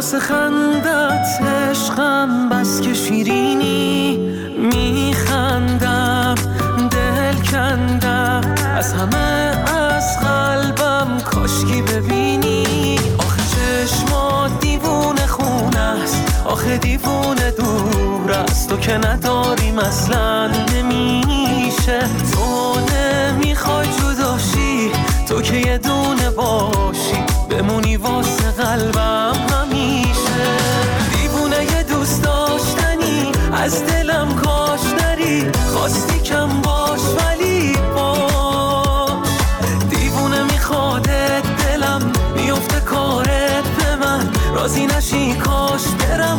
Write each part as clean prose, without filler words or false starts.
واسه خندت عشقم بس که شیرینی، میخندم دل کندم از همه از قلبم، کاشکی ببینی. آخه چشمات دیوونه خونه است، آخه دیوونه دور است، تو که نداریم اصلا نمیشه. تو نمیخوای جداشی، تو که یه دونه باشی، بمونی واسه قلبم همیشه. دیوونه یه دوست داشتنی، از دلم کاش نری، خواستی کم باش ولی باش. دیوونه میخوادت دلم، میفته کارت به من، راضی نشی کاش برم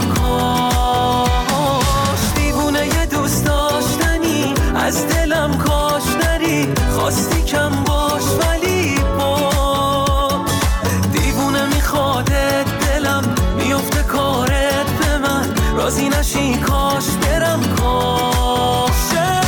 کاش. دیوونه یه دوست داشتنی، از دلم کاش نری، خواستی کم باش ولی باش. دیوونه میخوادت دلم، میفته کارت به من، راضی نشی کاش برم کاش.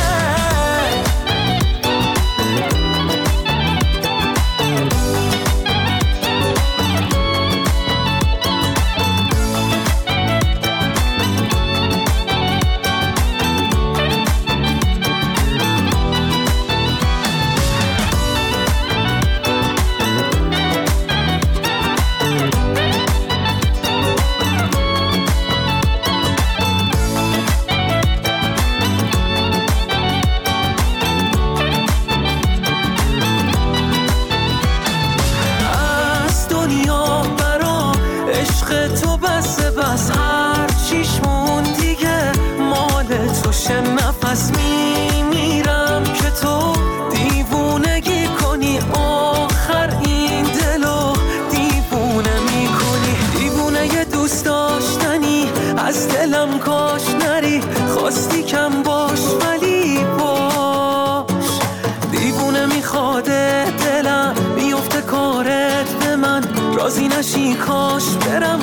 نفس میمیرم که تو دیوونگی کنی، آخر این دلو دیوونه میکنی. دیوونه یه دوست داشتنی، از دلم کاش نری، خواستی کم باش ولی باش. دیوونه میخواده دلم، میفته کارت به من، راضی نشی کاش برم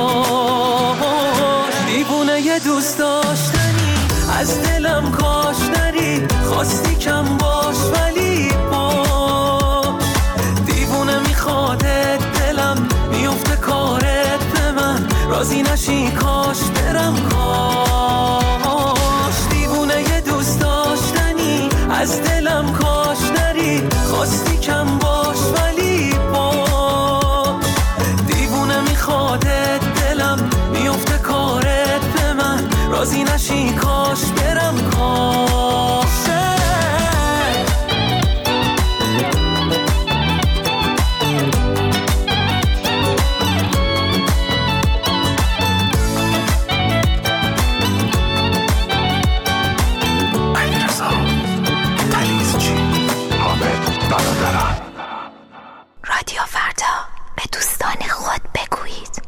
کاش. دیوونه یه دوست داشتنی، از دلم کاش نری، خواستی کم باش ولی باش. دیوونه میخواده دلم، میفته کارت به من، راضی نشی کاش برم کاش. دیوونه یه دوست داشتنی، از دلم کاش نری، خواستی کم باش ولی باش. دیوونه میخواده دلم، میفته کارت به من، راضی نشی کاش برم کاش. رادیو فردا، به دوستان خود بگویید.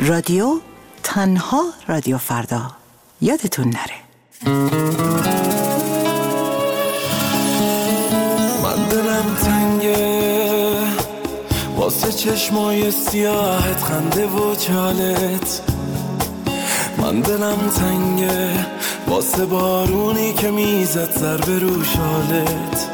رادیو تنها رادیو فردا، یادتون نره. من دلم تنگه واسه چشمای سیاهت، خنده و چالت. من دلم تنگه واسه بارونی که میزد ضربه رو شالت.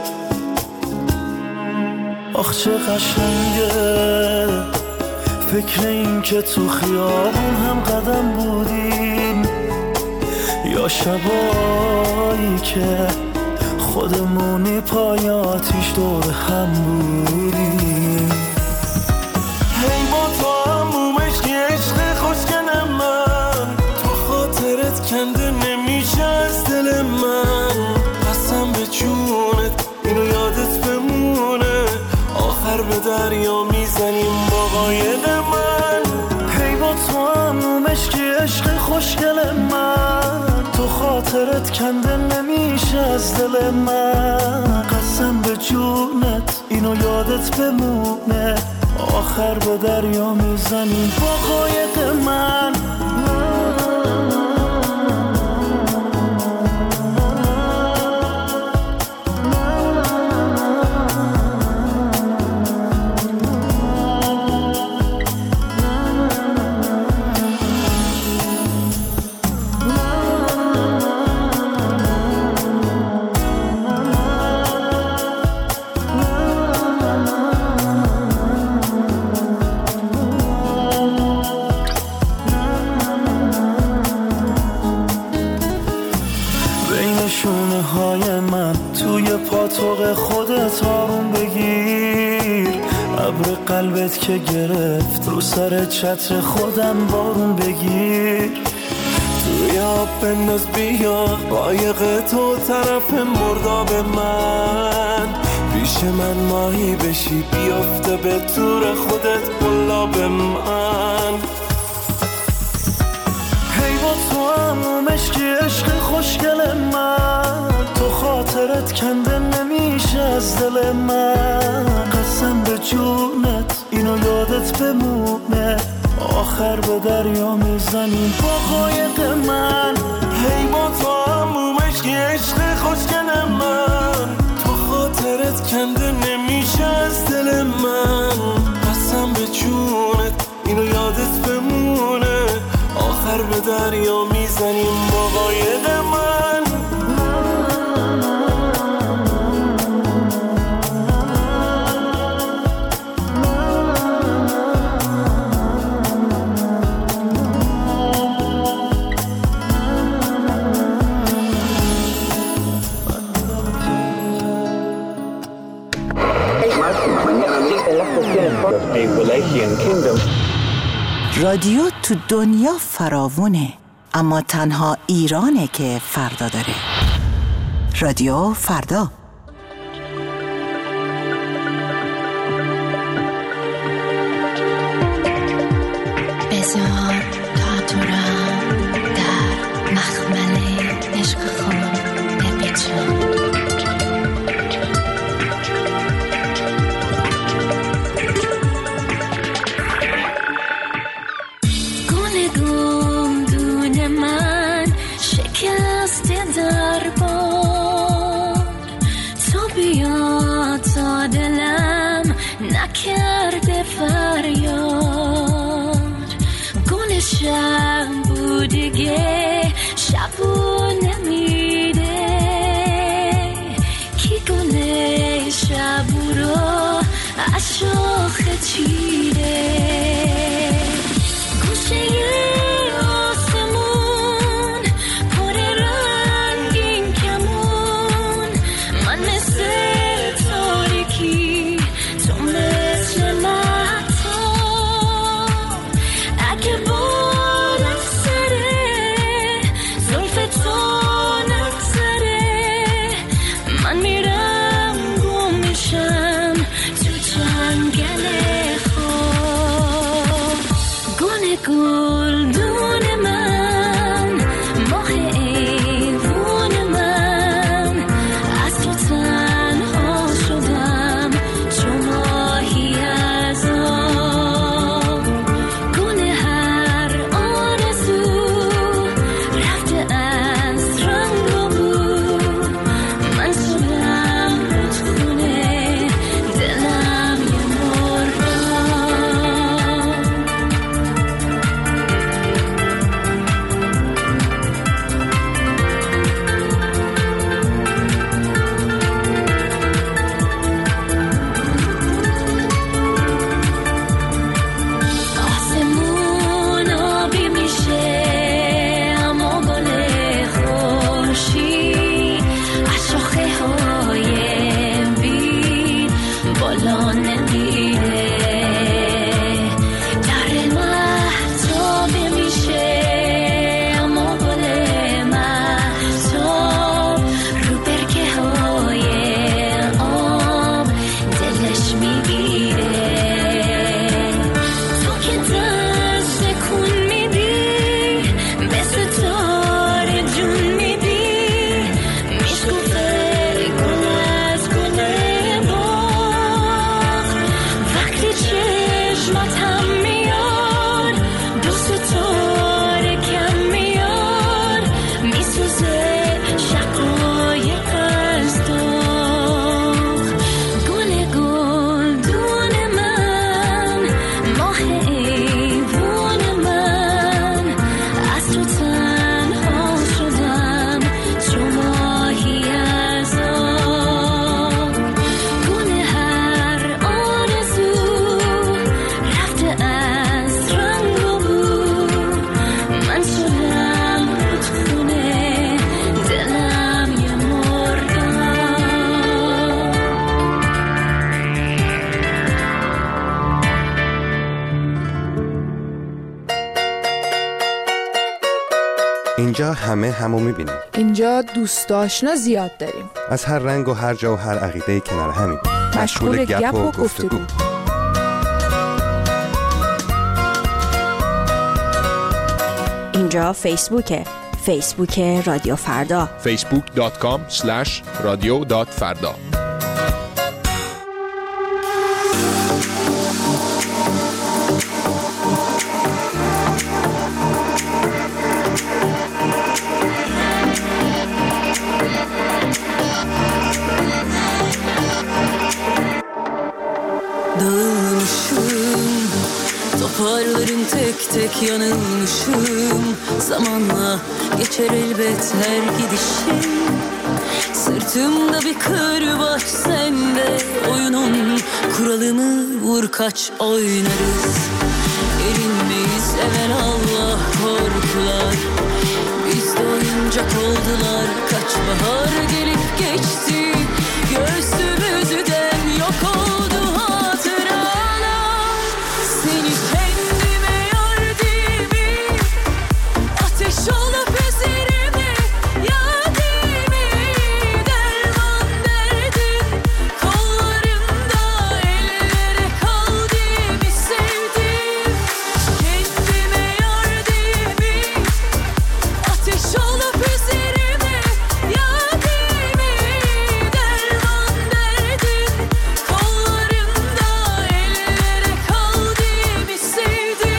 آخ چه قشنگه فکر این که تو خیابون هم قدم بودیم، یا شبایی که خودمونی پای آتیش دور هم بودیم. هی با تو هم عشقی عشق خوشگل من، تو خاطرت کنده نمیشه از دل من. قسم به جونت اینو یادت بمونه، آخر به دریا میزنیم با قایق من. هی با تو هم عشقی عشق خوشگل من، تو خاطرت کنده نمیشه از دل من. قسم به جونت اینو یادت بمونه، آخر به دریا میزنیم با قایق من. شونه های من توی پاتوق خودت آروم بگیر. ابر قلبت که گرفت رو سر چتر خودم بارون بگیر. توی آب بنداز بیا قایق تو طرف مرداب من، پیش من ماهی بشی بیافته به طور خودت قلاب من. هی با تو هم عشقی عشق خوشگل من، تو خاطرت کنده نمیشه از دل من. قسم به جونت اینو یادت بمونه، آخر به دریا میزنیم با قایق من. هی با تو هم عشقی عشق خوشگل من، تو خاطرت کنده نمیشه از دل من. قسم به جونت اینو یادت بمونه، آخر به دریا میزنیم با قایق من. رادیو تو دنیا فراوونه، اما تنها ایرانه که فردا داره. رادیو فردا. بذار تا تو را در مخمل عشق خود بپیچم. دلم نکرده فریاد، گلشم بودگه شبو نمیده. کی گل شبو رو از شاخه چیده؟ گوشه آسمون پر رنگین کمون، من مثل تاریکی تو مثل مهتاب. اگه بادم سره زلف تو نگذره، من میرم گم میشم تو جنگل خواب. گل گلدون من، ماه ایوون من، از تو تن اینجا همه همو میبینیم. اینجا دوست آشنا زیاد داریم. از هر رنگ و هر جا و هر عقیده کنار همیم. مشغول گپ و گفتگو. اینجا فیسبوکه. فیسبوک رادیو فردا. facebook.com/radio.farda. Toparlarım tek tek yanılmışım. Zamanla geçer elbet her gidişim. Sırtımda bir kırbaç sende. Oyunun kuralımı vur kaç oynarız. Erinmeyiz evelallah korkular. Bizde oyuncak oldular. Kaç bahar gelip geçti. Göğsümüzden yok oldu hatıralar. Seni kendime yar mi? Ateş olup üzerime yadi mi? Derman derdin kollarımda ellere kaldı mi sevdim? Kendime yar mi? Ateş olup üzerime yadi mi? Derman derdin kollarımda ellere kaldı mi sevdim?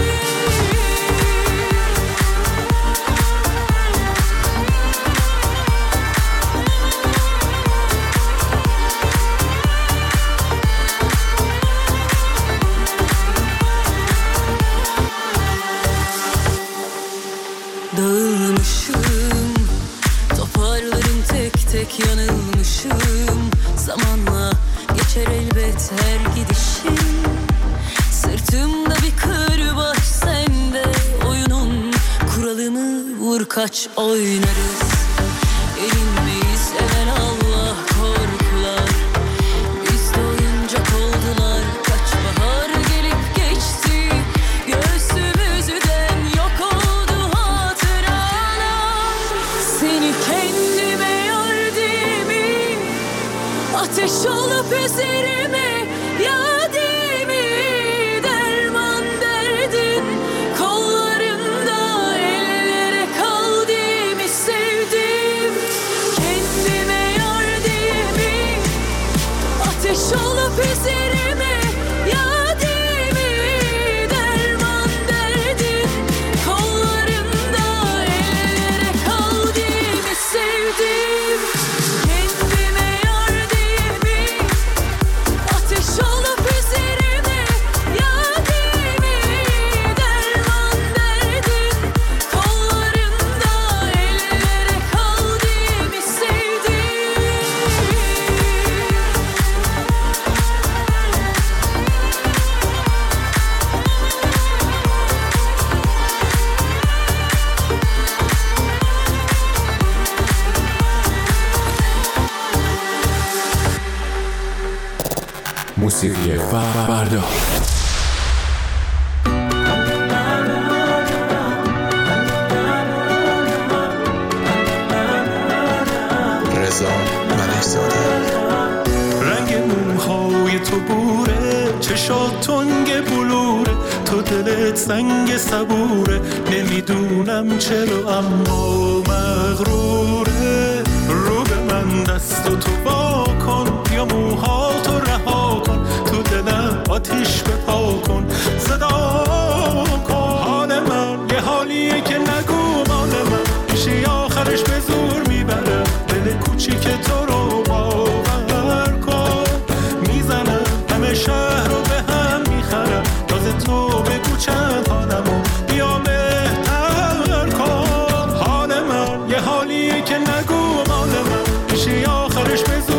Dağılmışım, toparlarım tek tek yanılmışım. Zamanla geçer elbet her gidişim. Sırtımda bir kırbaç sende. Oyunun kuralımı vur kaç oynarız. Erinmeyiz evelallah korkular. Bizde oyuncak oldular. Kaç bahar gelip geçti. Göğsümüzden yok oldu hatıralar. Seni kendime yar mi? Ateş olup üzerime yadi mi? Derman derdin kollarımda ellere kaldı mi sevdim? Kendime yar mi? Ateş olup üzerime yadi mi? Derman derdin kollarımda ellere kaldı mi sevdim? Kendime yar mi? Ateş olup üzerime yadi mi? Derman derdin kollarımda ellere kaldı mi sevdim? موسیقی فردا. رضا ملک‌زاده. رنگ موهای تو بوره، چشات تنگ بلوره، تو دلت سنگ صبوره، نمیدونم چرا اما مغروره. رو به من دست و تو وا کن، یا موهاتو رها کن، تو دلم آتیش بپا کن، صدا کن. حال من یه حالیه که نگو مال من، میشه آخرش به زور میبره، دل کوچیک تو رو باور کن. میزنم همه شهر رو به هم میخرم، تازه تو بگو چند حالمو بیا بهتر کن. حال من یه حالیه که نگو مال من، میشه آخرش به زور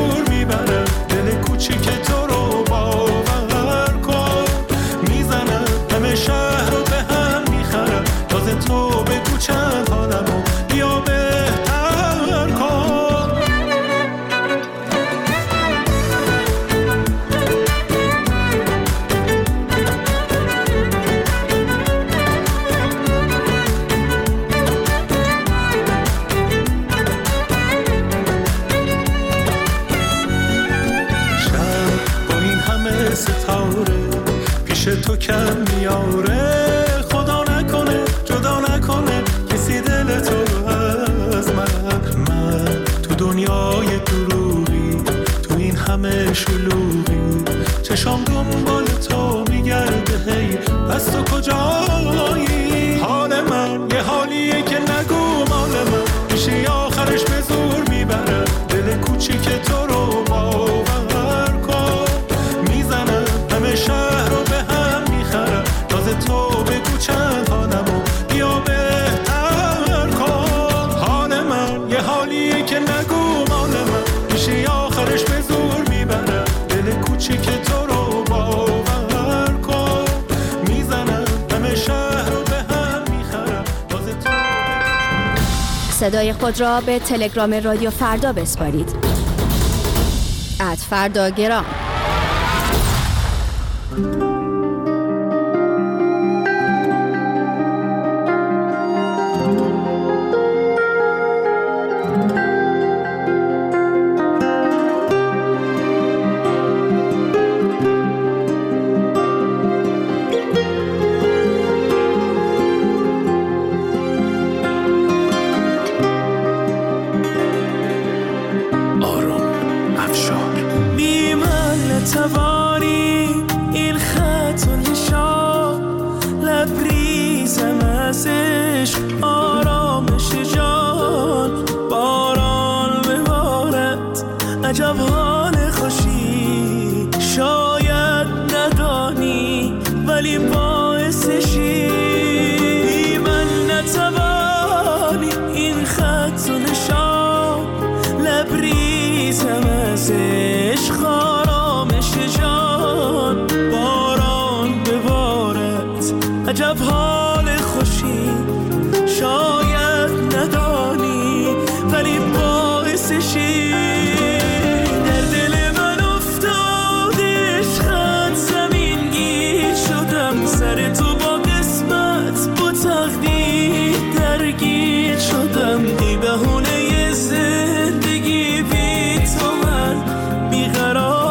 تو کم میاره. خدا نکنه جدا نکنه کسی دل تو از من تو دنیای دروغی، تو این همه شلوغی، چشام دنبال تو میگرده هی از تو کجایی. حال من یه حالیه که نگو مال من، میشه آخرش به زور میبره دل کوچیک تو رو باور کن. میزنم همه شهر رو به هم میخرم، تازه تو بگو چند حالمو بیا بهتر کن. حال من یه حالیه که نگو مال من، میشه آخرش به زور میبره دل کوچیک تو رو باور کن. میزنم همه شهر رو به هم میخرم، تازه تو صدای خود را به تلگرام رادیو فردا بسپارید. @فرداگرام. توانی این خط و نشان، لبریزم از عشق آرامش جان. باران ببارد عجب حال خوشی، شاید ندانی ولی باعثشی. من نتوانی این خط و نشان، لبریزم از عشق جان. باران ببارد عجب حال خوشی، شاید ندانی ولی باعثشی. در دل من افتاد عشقت زمین گیر شدم، سر تو با قسمت با تقدیر درگیر شدم. بی بهونه زندگی بی تو من بیقرار.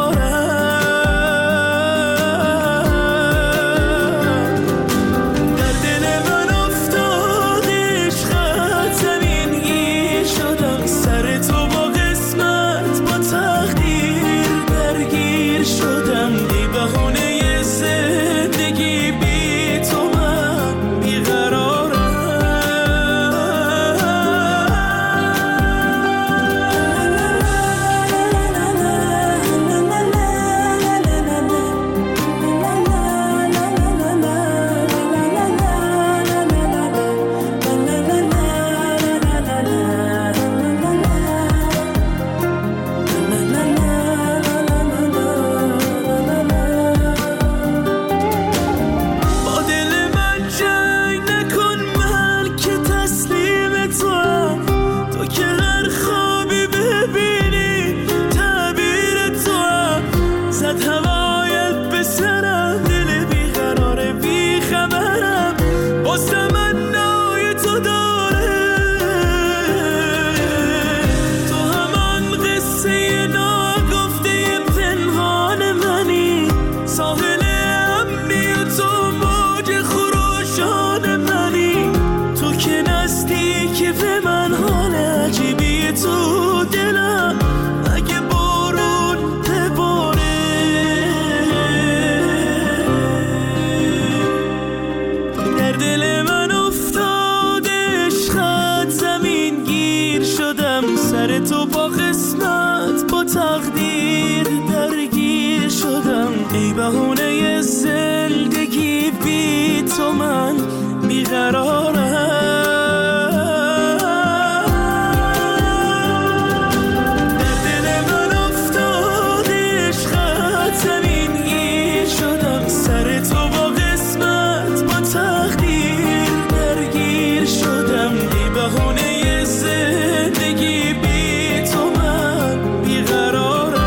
تو با قسمت با تقدیر درگیر شدم. ای بهونه زندگی بی تو من بیقرارم. در دل من افتاد عشقت زمین گیر شدم، سر تو با قسمت با تقدیر درگیر شدم. ای بهونه زندگی بی تو من بیقرارم.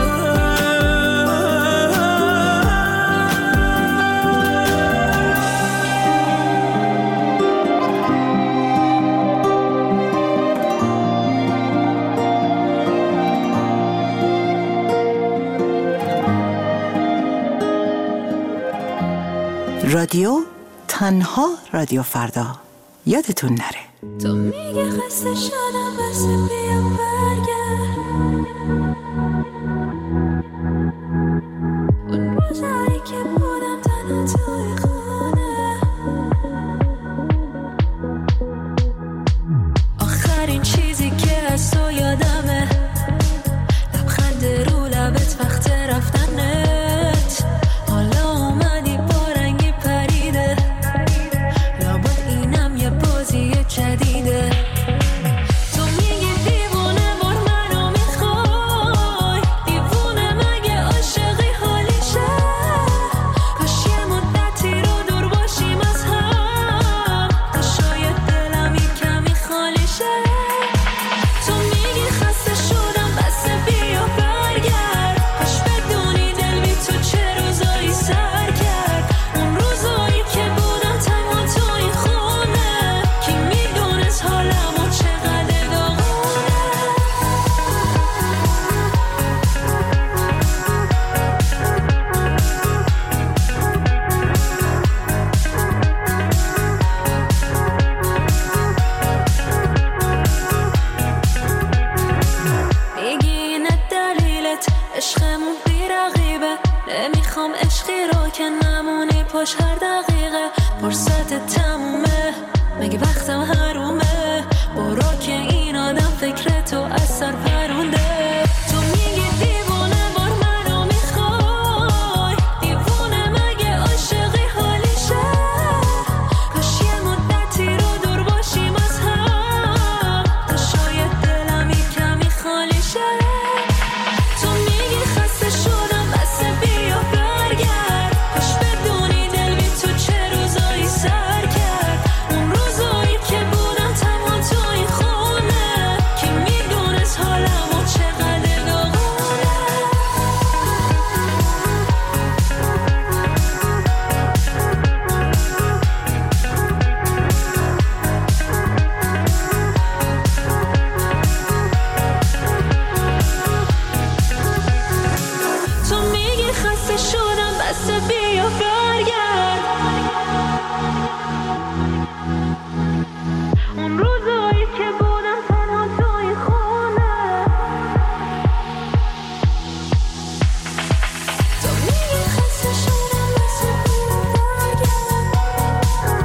رادیو تنها رادیو فردا. یادتون نره. تو میگه خسته شدم بس بیا برگرد. اون روزایی که بودم تنها توی خونه، آخرین چیزی که از تو یادمه لبخند رو لبت وقت رفتنت. حالا اومدی با رنگی پریده، لابد اینم یه بازی جدیده. تو میگی دیوونه بار منو میخوای، دیوونه مگه عاشقی حالیشه؟ کاش یه مدتی رو دور باشیم از هم، تا شاید دلم یه کمی خالی شه. تو میگی خسته شدم بس بیا برگرد، کاش بدونی دل بی تو چه روزایی سر کرد. اون روزایی که بودم تنها تو این خونه، کی میدونست حالمو چقدر داغونه. میگی اینه دلیلت عشقمون بی رقیبه، نمیخوام عشقی رو که نمونی پاش هر دقیقه. فرصت تمومه مگه وقتم حرومه، برو که این آدم فکر تو از سر پرونده. تو میگی دیوونه بار منو میخوای، دیوونه مگه عاشقی حالیشه؟ کاش یه مدتی رو دور باشیم از هم، تا شاید دلم یه کمی خالی شه. تو میگی خسته شدم بس بیا برگرد، کاش بدونی دل بی تو چه روزایی سر کرد. اون روزایی که بودم تنها تو این خونه، کی میدونست حالمو چقدر داغونه. تو میگی خسته شدم بس بیا برگرد، اون روزایی که بودم تنها تو این خونه. تو میگی خسته شدم بس بیا برگرد،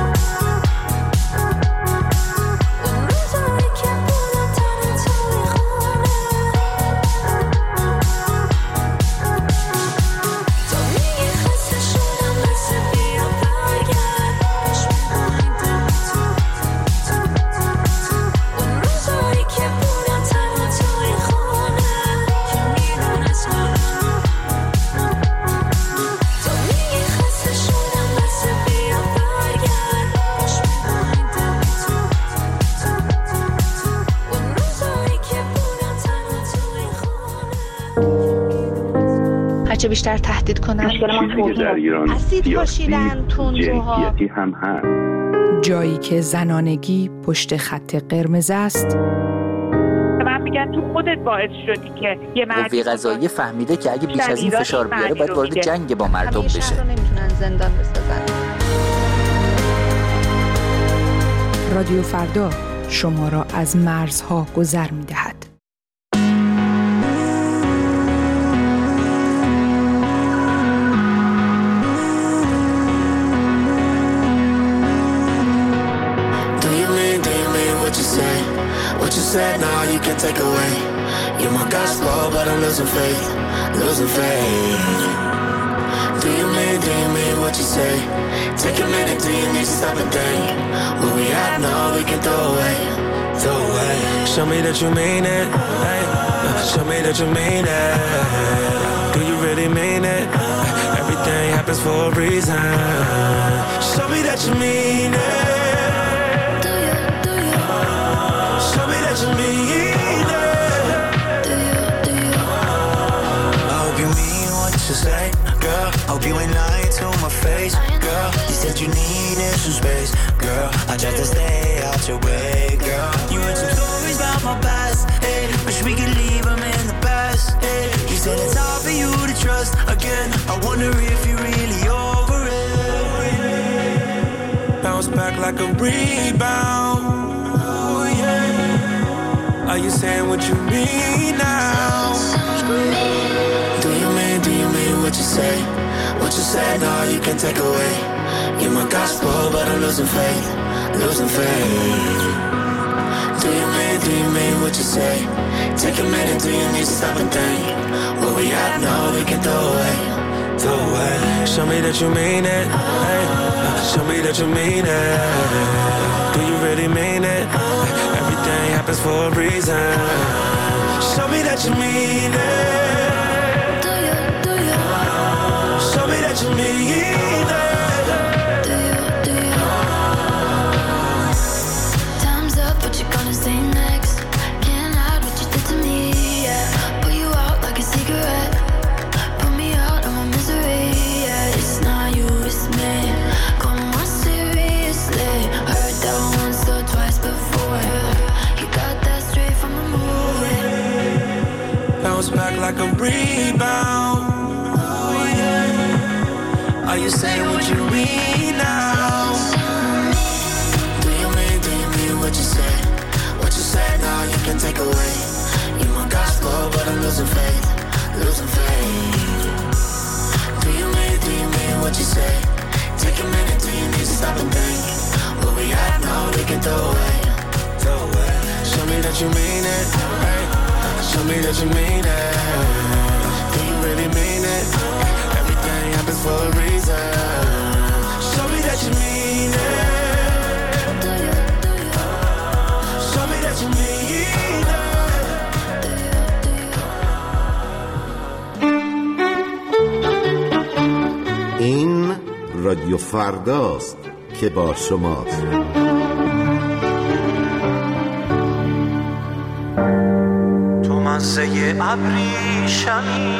اون روزایی که بودم تنها تو این خونه. تو میگی خسته شدم بس بیا برگرد، کاش می‌خوایم دل تو، اون روزایی که بودم تنها تو این خونه، کی میدونست حالمو. تو میگی خسته شدم بس بیا برگرد، کاش می‌خوایم دل تو، اون روزایی که بودم تنها تو این خونه. هرچه بیشتر تهدید کنن چیزی که در ایران اسید پاشیدن تندروها، جنسیتی هم هست. جایی که زنانگی پشت خط قرمز است، من میگن تو خودت باعث شدی که یه قوه قضاییه فهمیده که اگه بیش از این فشار بیاره باید وارد جنگ با مردم بشه. شهر رو نمیتونن زندان بسازن. رادیو فردا شما را از مرزها گذر می‌دهد. What you said now you can take away. You're my gospel but I'm losing faith. Do you mean what you say? Take a minute, do you need to stop and think? What we have now we can throw away. Show me that you mean it, hey. Show me that you mean it. Do you really mean it? Everything happens for a reason. Show me that you mean it. Show me that you mean it. I hope you mean what you say, girl. Hope you ain't lying to my face, girl. You said you needed some space, girl. I tried to stay out your way, girl. You heard some stories about my past, hey. Wish we could leave them in the past, hey. You said it's hard for you to trust again. I wonder if you're really over it. like a rebound. Oh yeah. Are you saying what you mean now? Do you mean what you say? What you say, no, you can take away. You're my gospel, but I'm losing faith. Losing faith. Do you mean what you say? Take a minute, do you need to stop and think? Where we at now, we can throw away. Throw away. Show me that you mean it. Hey. Show me that you mean it. Do you really mean it? Everything happens for a reason. Show me that you mean it. Do you? Show me that you mean it. Do you? Time's up, what you gonna say next? Can't hide what you did to me, yeah. Put you out like a cigarette. Put me out of my misery, yeah. It's not you, it's me. Come on, seriously. Heard that once or twice before. You got that straight from the movie. Bounce back like a rebound. Oh yeah. Are you saying what you mean now? Do you mean what you say? What you say now you can take away. You're my gospel, but I'm losing faith. Losing faith. Do you mean what you say? Take a minute, do you need to stop and think? Where we at now, we can throw away. Throw away. Show me that you mean it. Hey. Show me that you mean it. Do you really mean it? Everything happens for a reason. Show me that you mean it. Show me that you mean it. این رادیو فرداست که با شماست. تو مزه ابریشمی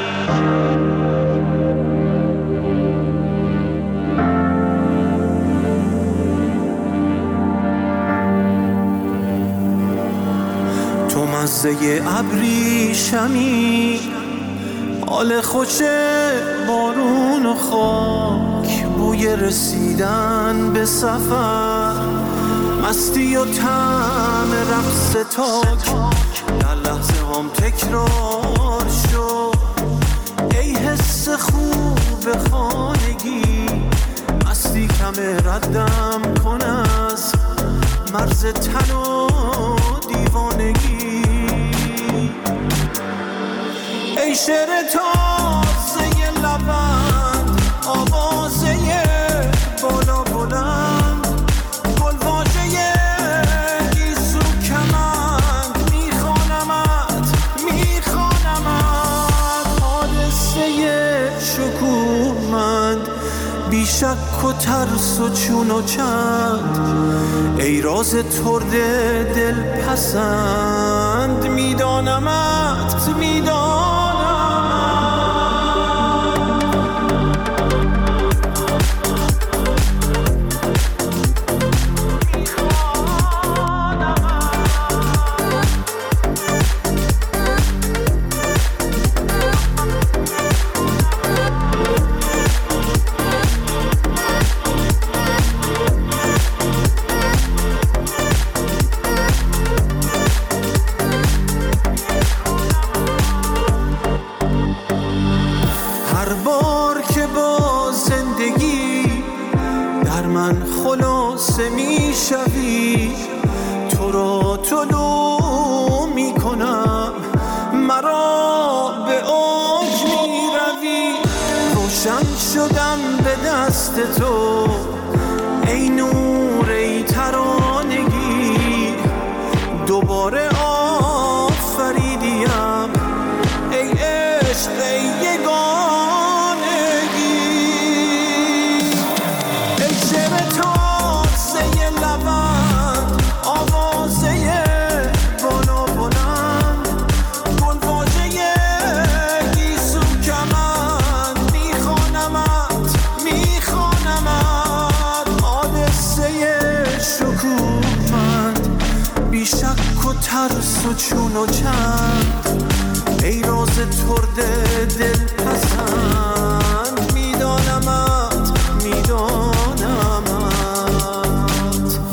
تو مزه ابریشمی حال خوشه بارون و خاک بوی رسیدن به سفر مستی و طعم رقص تاک در لحظه هم تکرار شد ای حس خوب خانگی مستی کم ردم کن از مرز تن و دیوانگی ای شعر تازه لبند آوازه بالا بلند گلواژه گیسو کمند میخوانمت حادثه شکوهمند بیشک و ترس و چون و چند ای راز ترد دل پسند میدانمت میشوی تو را طلوع میکنم مرا به اوج میروی روشن شدم به دست تو ای نور ای ترانگی دوباره آفریدیم ای عشق ای یگانگی ای شعر تازه لبند آوازه بالا بلند گلواژه گیسو کمند میخوانمت حادثه شکوهمند بیشک و ترس و چون و چند ای راز ترد دل پسند میدانمت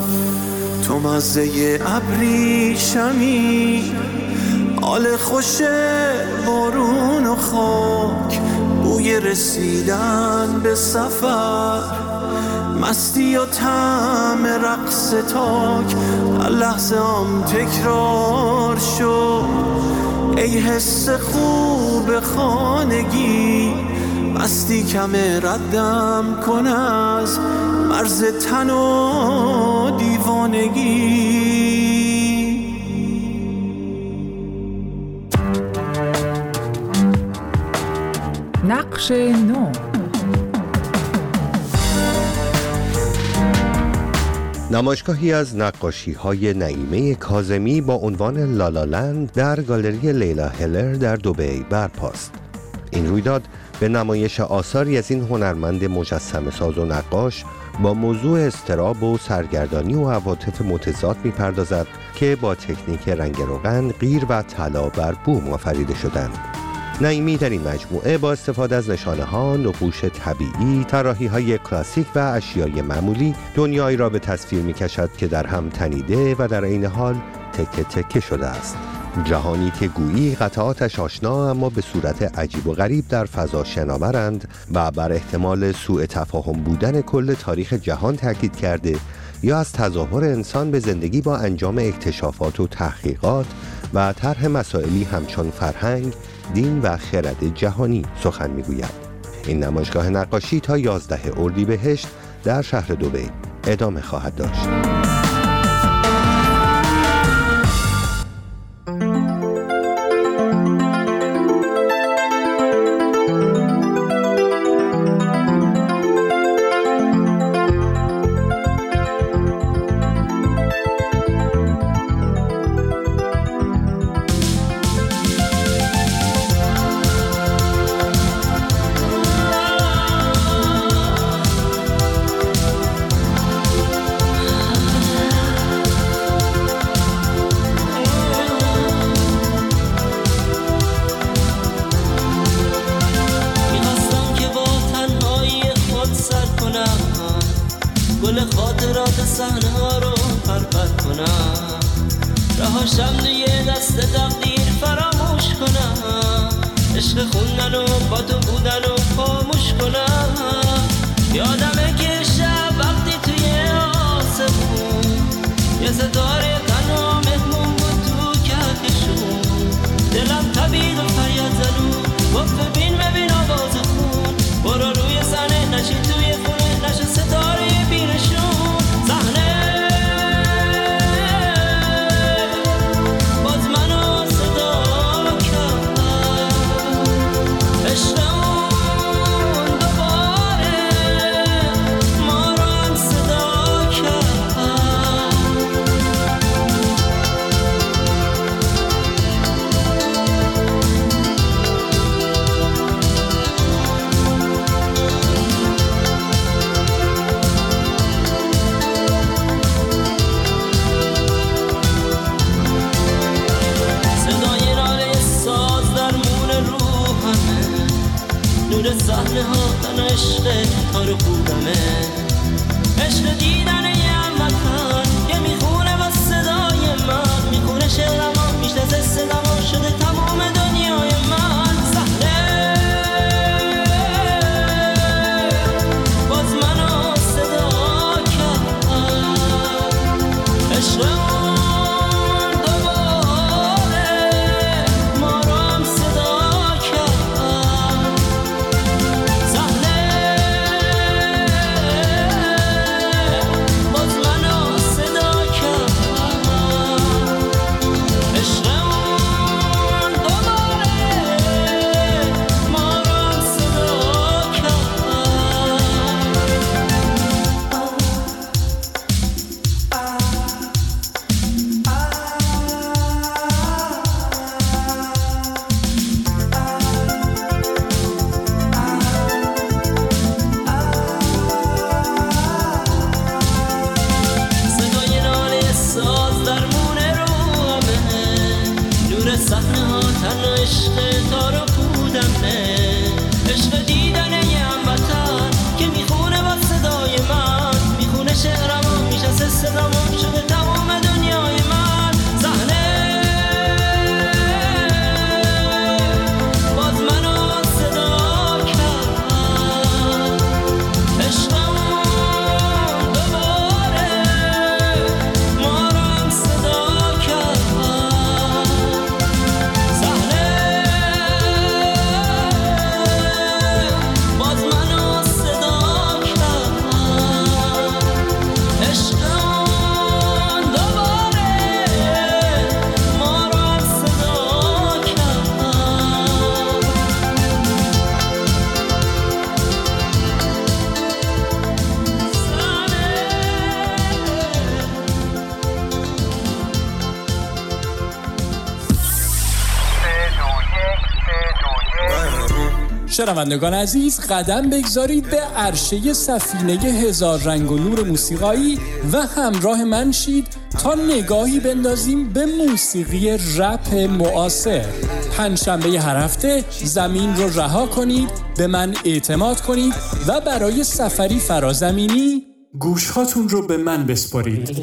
لحظه ابریشمی، حال خوش بارون و خاک، بوی رسیدن به سفر، مستی و طعم رقص تاک، هر لحظه هم تکرار شد. ای حس خوب خانگی، مستی کم ردم کن از مرز تن و دیوانگی. نقش نو. نمایشگاهی از نقاشی‌های نعیمه کاظمی با عنوان لالالند در گالری لیلا هلر در دبی برپاست. این رویداد به نمایش آثاری از این هنرمند مجسمه ساز و نقاش با موضوع اضطراب و سرگردانی و عواطف متضاد می‌پردازد که با تکنیک رنگ روغن، قیر و طلا بر بوم آفریده شدند. نعیمی در این مجموعه با استفاده از نشانه‌ها، نقوش طبیعی، طراحی‌های کلاسیک و اشیای معمولی دنیایی را به تصویر می‌کشد که در هم تنیده و در عین حال تکه تکه شده است. جهانی که گویی قطعاتش آشنا اما به صورت عجیب و غریب در فضا شناورند و بر احتمال سوء تفاهم بودن کل تاریخ جهان تاکید کرده یا از تظاهر انسان به زندگی با انجام اکتشافات و تحقیقات و طرح مسائلی همچون فرهنگ، دین و خرد جهانی سخن میگوید. این نمایشگاه نقاشی تا 11 اردیبهشت در شهر دبی ادامه خواهد داشت. گل خاطرات صحنه ها رو پرپر کنم، رهاشم توی دست تقدیر فراموش کنم، عشق خوندن و با تو بودن و خاموش کنم. یادمه که شب وقتی توی آسمون یه ستاره تنها مهمون بود تو کهکشون، دلم تبید و فریاد زدون گفت ببین آواز خون، برو روی صحنه نشی توی خونه نشه ستاره بینشون. صحنه باز منو صدا کرد، عشقمون دوباره ما رو هم صدا کرد. نور صحنه ها تن عشق تار خوبمه، عشق دیدن یه هموطن که میخونه با صدای من، میخونه شعرم میشناسه صدام شده تمام دنیای من. صحنه باز منو صدا کرد، عشقمون دوباره ما رو هم صدا کرد. صحنه باز منو شنوندگان عزیز، قدم بگذارید به عرشه سفینه هزار رنگ و نور موسیقایی و همراه من شید تا نگاهی بندازیم به موسیقی رپ معاصر. پنجشنبه هر هفته زمین رو رها کنید، به من اعتماد کنید و برای سفری فرازمینی گوشهاتون رو به من بسپارید.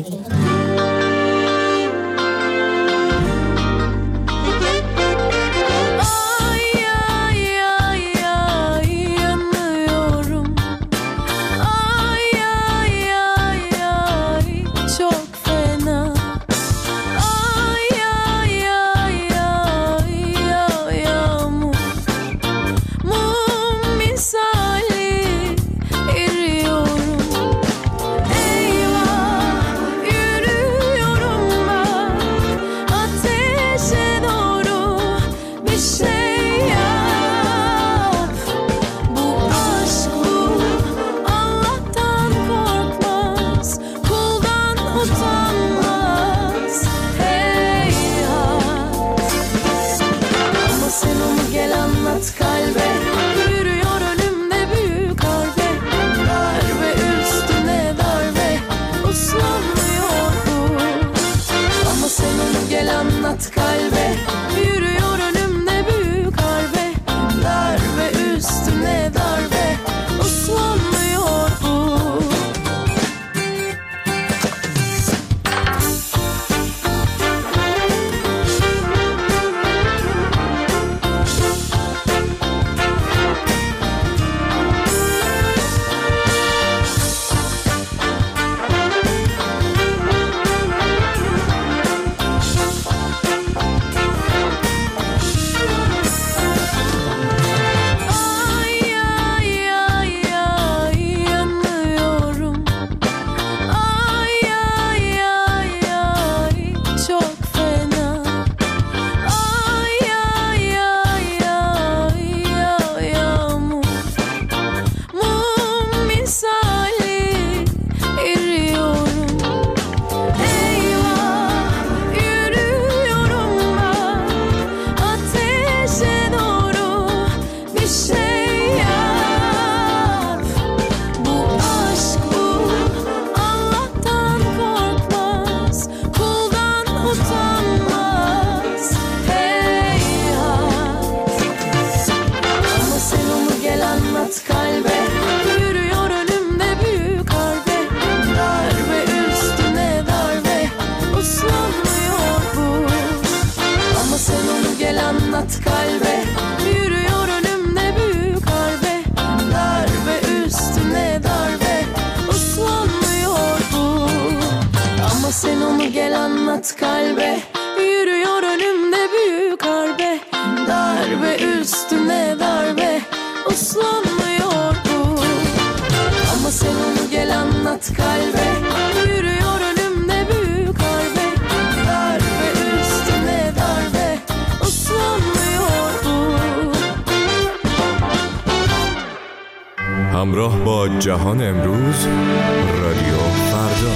همراه با جهان امروز، رادیو فردا.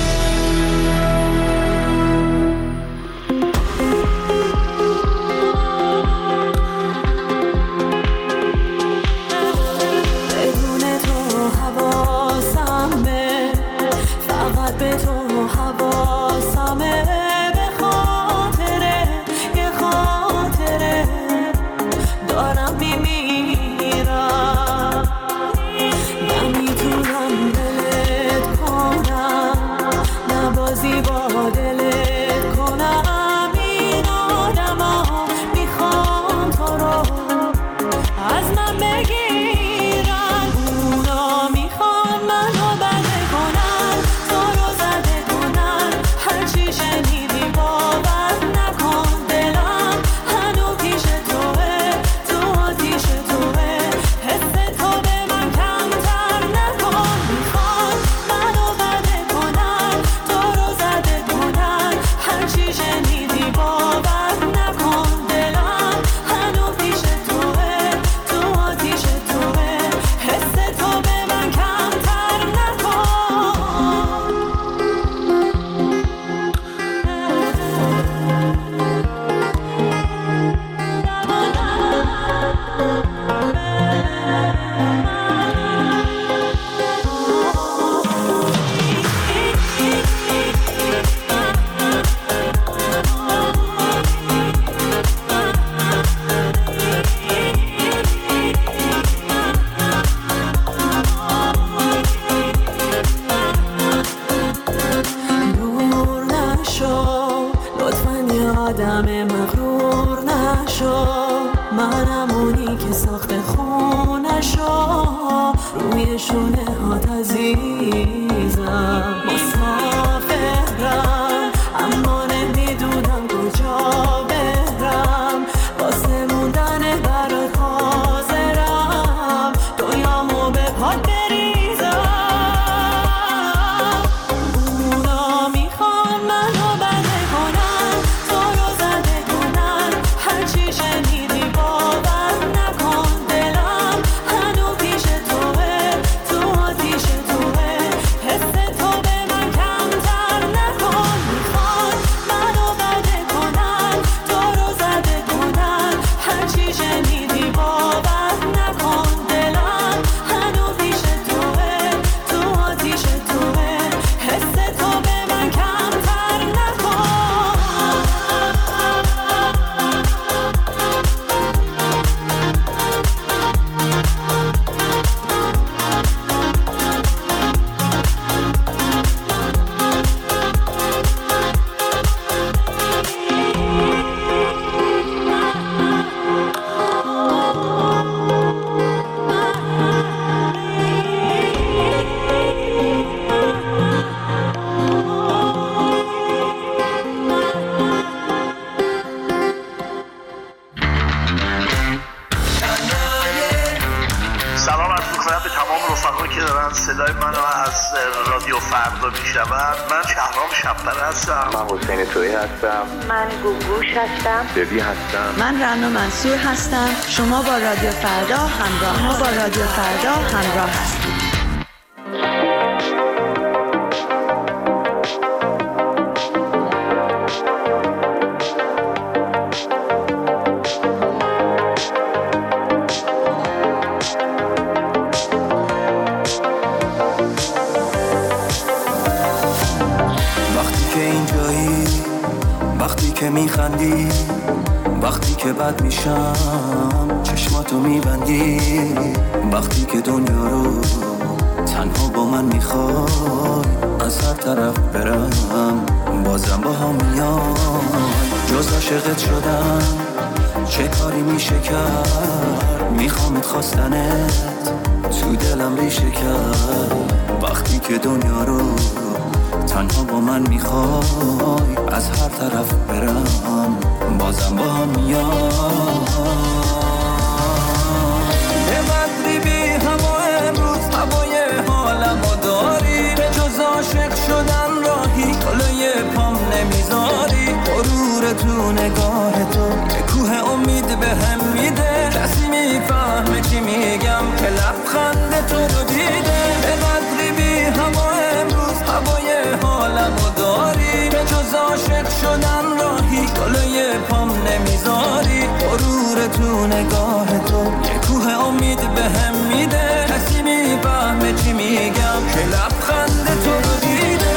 بدون تو حواسمه، فقط به تو حواسمه، به خاطره یه خاطره دارم میمیرم، نمیتونم دلت کنم، نبازی ساخت خونشو روی شونه هات عزیزم. مسافرم اما نمیدونم کجا برم، واسه موندن برات حاضرم دنیامو به پات بریزم. اونا میخوان منو بده کنن، تو رو زده کنن، هرچی شنیدی باور نکن. دلم هنو پیش توه، تو آتیش توه، حس تو به من کمتر نکن. میخوان منو بده کنن، تو رو زده کنن، هرچی شنیدی باور نکن. دلم هنو پیش توه، تو آتیش توه، حس تو به من کمتر نکن. سلام عرض می‌کنم به تمام رفقایی که دارن صدای منو از رادیو فردا میشنون. من شهرام شب‌پر هستم. من حسین تویی هستم. من گوگوش هستم. ببی هستم. من رنا منصور هستم. شما با رادیو فردا همراه هستید. وقتی که اینجایی، وقتی که میخندی، وقتی که بد میشم چشماتو میبندی، وقتی که دنیا رو تنها با من میخوای از هر طرف برم بازم با هم میای. جز عاشقت شدم چه کاری میشه کرد، میخوامت خواستنت تو دلم ریشه کرد. وقتی که دنیا رو تنها با من میخوای از هر طرف برم بازم با هم میای. به قدری بی هوا امروز هوای حالمو داری، به جز عاشق شدن راهی جلوی پام نمیذاری. غرور تو نگاه تو یه کوه امید به هم میده، کسی میفهمه چی میگم که لبخند تو رو دیده. به قدری بی هوا امروز هوای حالمو داری، به جز عاشق شدن راهی جلوی پام نمیذاری. غرور تو نگاه تو یه کوه امید به هم میده، کسی میفهمه چی میگم که لبخند تو رو دیده.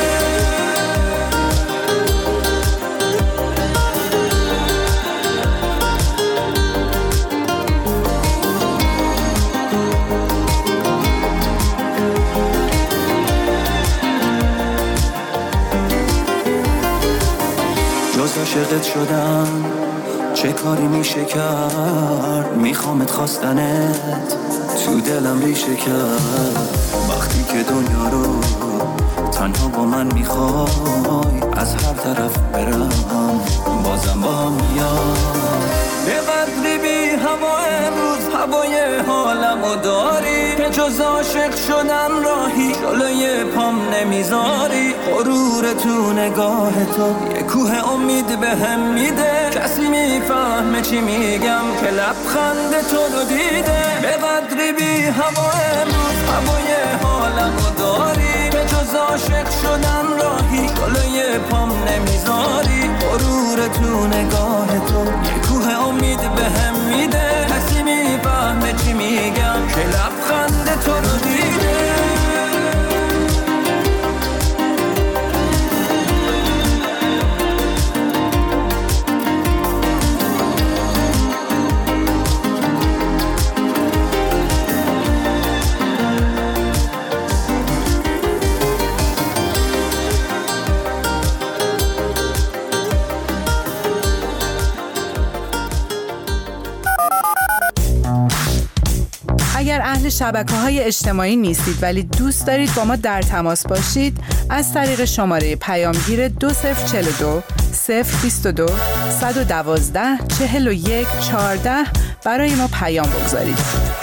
جز عاشقت شدم چه کاری میشه کرد، میخوامت خواستنت تو دلم ریشه کرد. وقتی که دنیا رو تنها با من میخوای از هر طرف برم بازم با هم میای. به قدری بی هوا امروز هوای حالمو داری، که جز عاشق شدن راهی جلوی پام نمیذاری. غرور تو نگاه تو یه کوه امید به هم میده، کسی میفهمه چی میگم که لبخند تو رو دیده. به قدری بی هوا امروز هوای حالمو داری، به جز عاشق شدن راهی جلوی پام نمیذاری. غرور تو نگاه تو یه کوه امید به هم میده، کسی میفهمه چی میگم که لبخند تو رو دیده. اگر اهل شبکه‌های اجتماعی نیستید ولی دوست دارید با ما در تماس باشید، از طریق شماره پیامگیر 2042 022 112 41 14 برای ما پیام بگذارید.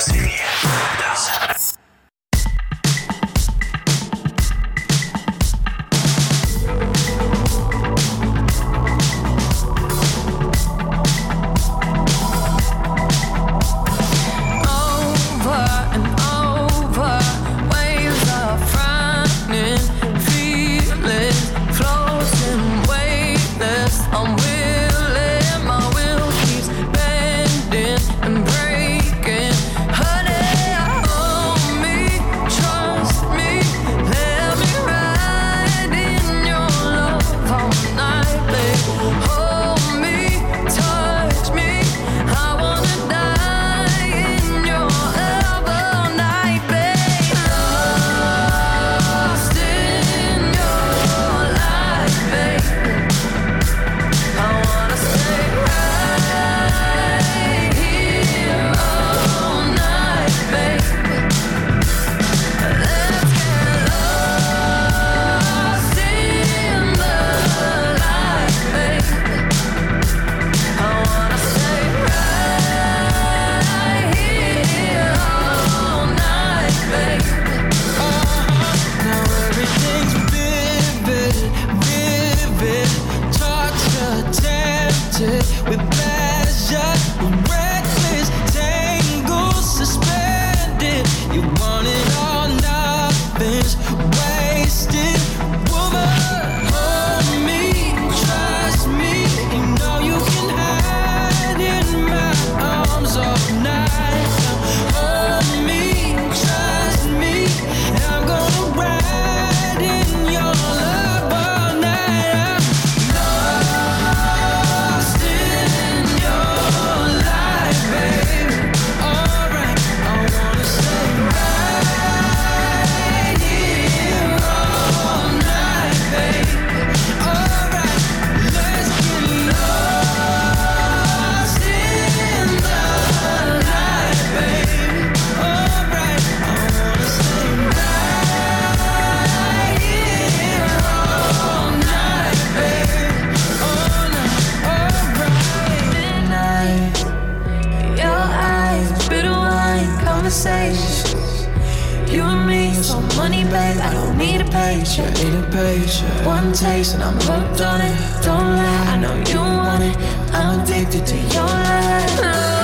You and me, so money, babe, I don't need a paycheck. One taste and I'm hooked on it. Don't lie, I know you want it. I'm addicted to your light.